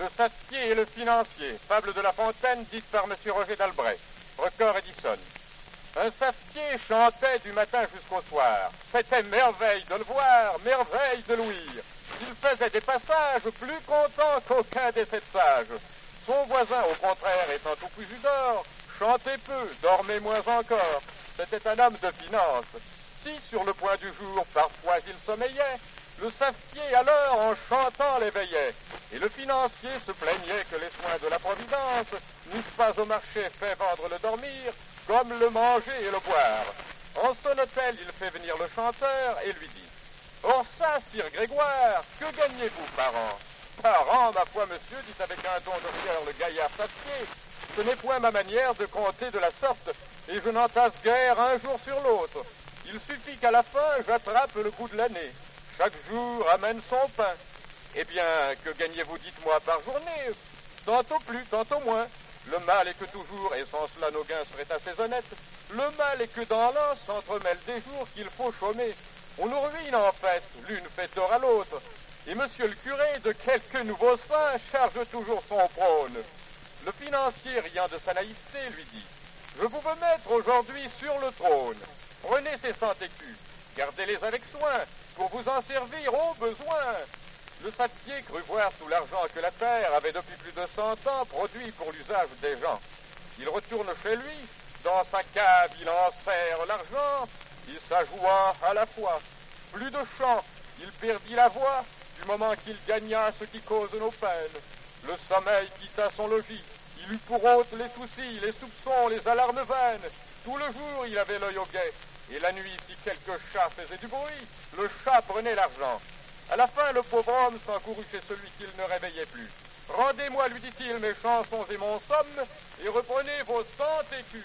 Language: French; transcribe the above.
Le savetier et le financier, fable de La Fontaine, dite par M. Roger d'Albret, record Edison. Un savetier chantait du matin jusqu'au soir. C'était merveille de le voir, merveille de l'ouïr. Il faisait des passages plus contents qu'aucun des sept sages. Son voisin, au contraire, étant tout cousu d'or, chantait peu, dormait moins encore. C'était un homme de finance. Si, sur le point du jour, parfois il sommeillait, le savetier, alors, en chantant, l'éveillait. Et le financier se plaignait que les soins de la Providence n'eussent pas au marché fait vendre le dormir, comme le manger et le boire. En son hôtel, il fait venir le chanteur et lui dit: « Or ça, sire Grégoire, que gagnez-vous par an ?»« Par an, ma foi, monsieur, dit avec un ton de rigueur le gaillard savetier, ce n'est point ma manière de compter de la sorte, et je n'entasse guère un jour sur l'autre. Il suffit qu'à la fin, j'attrape le goût de l'année. Chaque jour amène son pain. Eh bien, que gagnez-vous, dites-moi, par journée? Tantôt plus, tantôt moins. Le mal est que toujours, et sans cela nos gains seraient assez honnêtes, le mal est que dans l'an s'entremêlent des jours qu'il faut chômer. On nous ruine en fait, l'une fait tort à l'autre. Et monsieur le curé, de quelques nouveaux saints, charge toujours son prône. Le financier, riant de sa naïveté, lui dit: « Je vous veux mettre aujourd'hui sur le trône. Prenez ces 100 écus, gardez-les avec soin, pour vous en servir au besoin. » Le savetier crut voir sous l'argent que la terre avait depuis plus de 100 ans produit pour l'usage des gens. Il retourne chez lui, dans sa cave il en serre l'argent, il s'ajoua à la fois. Plus de chant, il perdit la voix, du moment qu'il gagna ce qui cause nos peines. Le sommeil quitta son logis, il eut pour hôte les soucis, les soupçons, les alarmes vaines. Tout le jour il avait l'œil au guet, et la nuit si quelque chat faisait du bruit, le chat prenait l'argent. À la fin, le pauvre homme s'encourut chez celui qu'il ne réveillait plus. « Rendez-moi, lui dit-il, mes chansons et mon somme, et reprenez vos 100 écus. »